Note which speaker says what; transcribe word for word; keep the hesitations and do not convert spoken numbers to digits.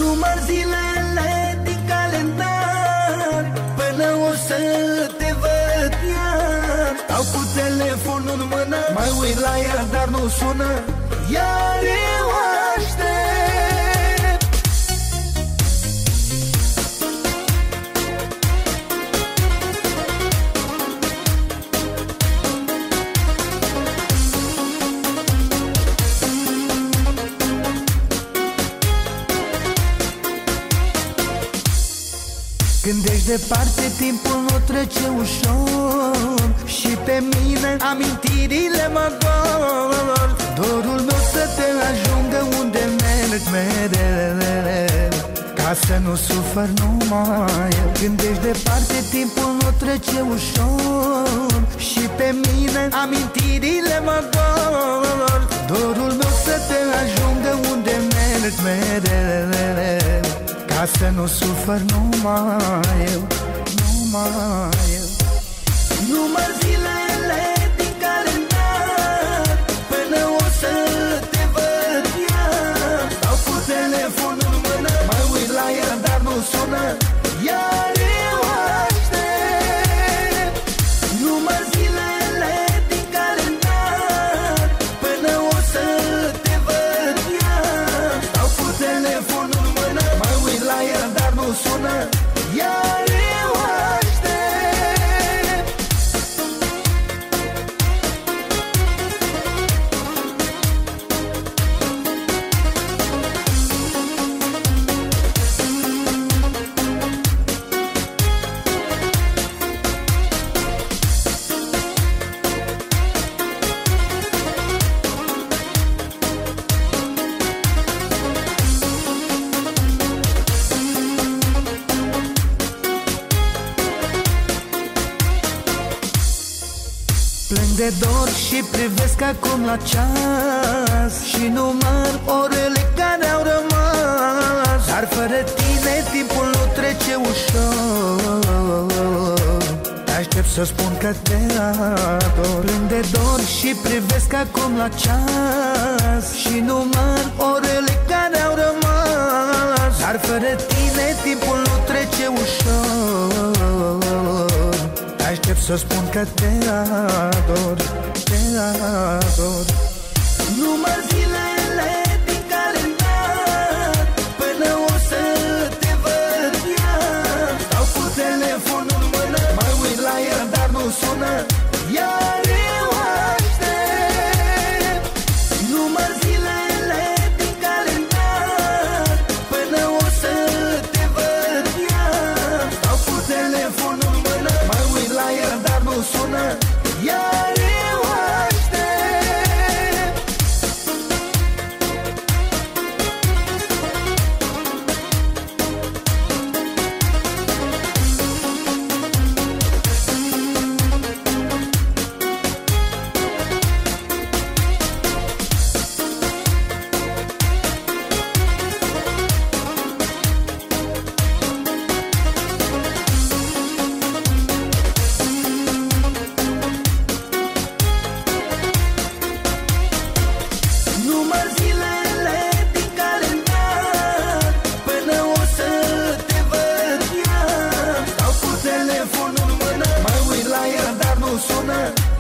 Speaker 1: Număr zilele din calendar până o să te văd iar. Stau cu telefonul în mână, mai uit la ea, dar nu sună, iar eu aștept. Când ești departe, timpul nu trece ușor și pe mine amintirile mă dor. Dorul meu să te ajungă unde mergi mereu, ca să nu sufăr numai eu. Când ești departe, timpul nu trece ușor și pe mine amintirile mă dor. Dorul meu să te ajungă unde mergi mereu, ca să nu sufăr numai eu, numai eu. Număr zilele din calendar până o să te văd iar. Stau cu telefonul în mână, mai uit la ea, dar nu sună, iar eu aștept. Număr zilele din calendar până o să te văd iar. Stau cu telefonul în mână, mai uit la ea, dar nu sună, iar eu aștept. Plâng de dor și privesc acum la ceas și număr orele care au rămas. Dar fără tine timpul nu trece ușor, aștept să spun că te ador. Plâng de dor și privesc acum la ceas și număr orele care au rămas. Dar fără tine timpul nu trece ușor, aștept să spun că te ador, te ador. Număr zilele din calendar până o să te văd iar. Stau cu telefonul în mână, mai uit la ea, dar nu sună, iar eu aștept. Număr zilele din calendar până o să te văd iar. Stau cu telefonul în mână, mai uit la ea, dar nu sună, iar eu aștept. Număr zilele din calendar până o să te văd iar. Stau cu telefonul în mână, mai uit la ea, dar nu sună,